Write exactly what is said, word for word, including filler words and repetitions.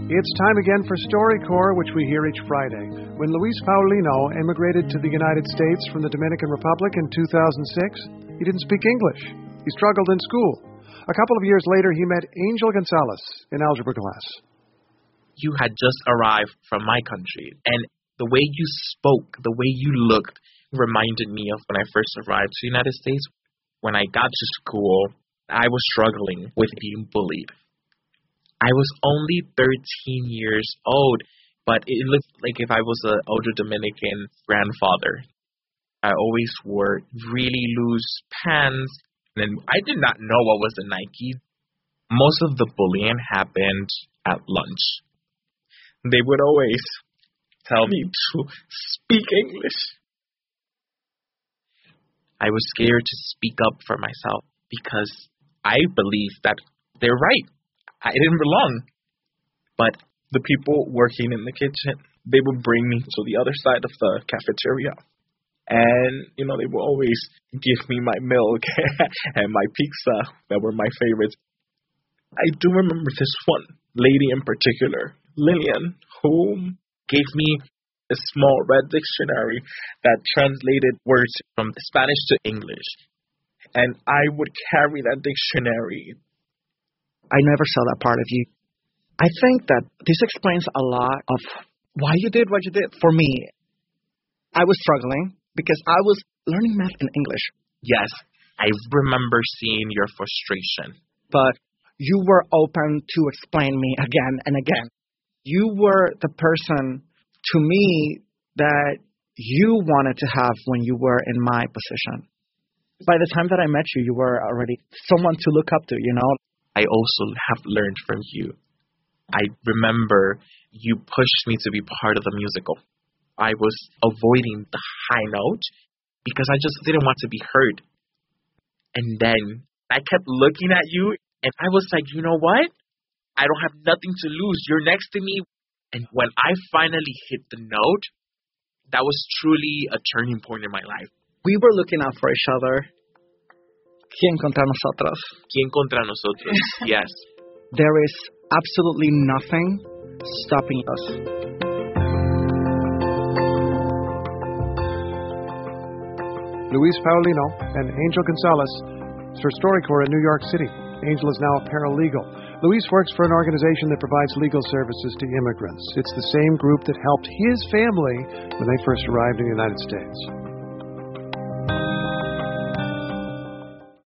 It's time again for StoryCorps, which we hear each Friday. When Luis Paulino immigrated to the United States from the Dominican Republic in two thousand six, he didn't speak English. He struggled in school. A couple of years later, he met Angel Gonzalez in algebra class. You had just arrived from my country, and the way you spoke, the way you looked, reminded me of when I first arrived to the United States. When I got to school, I was struggling with being bullied. I was only thirteen years old, but it looked like if I was an older Dominican grandfather. I always wore really loose pants, and I did not know what was a Nike. Most of the bullying happened at lunch. They would always tell me to speak English. I was scared to speak up for myself because I believed that they're right. I didn't belong. But the people working in the kitchen, they would bring me to the other side of the cafeteria. And, you know, they would always give me my milk and my pizza that were my favorites. I do remember this one lady in particular, Lillian, who gave me a small red dictionary that translated words from Spanish to English. And I would carry that dictionary. I never saw that part of you. I think that this explains a lot of why you did what you did. For me, I was struggling because I was learning math in English. Yes, I remember seeing your frustration. But you were open to explain me again and again. You were the person, to me, that you wanted to have when you were in my position. By the time that I met you, you were already someone to look up to, you know. I also have learned from you. I remember you pushed me to be part of the musical. I was avoiding the high note because I just didn't want to be heard. And then I kept looking at you, and I was like, you know what? I don't have nothing to lose. You're next to me. And when I finally hit the note, that was truly a turning point in my life. We were looking out for each other. ¿Quién contra nosotros? ¿Quién contra nosotros? Yes. There is absolutely nothing stopping us. Luis Paulino and Angel Gonzalez for StoryCorps in New York City. Angel is now a paralegal. Luis works for an organization that provides legal services to immigrants. It's the same group that helped his family when they first arrived in the United States.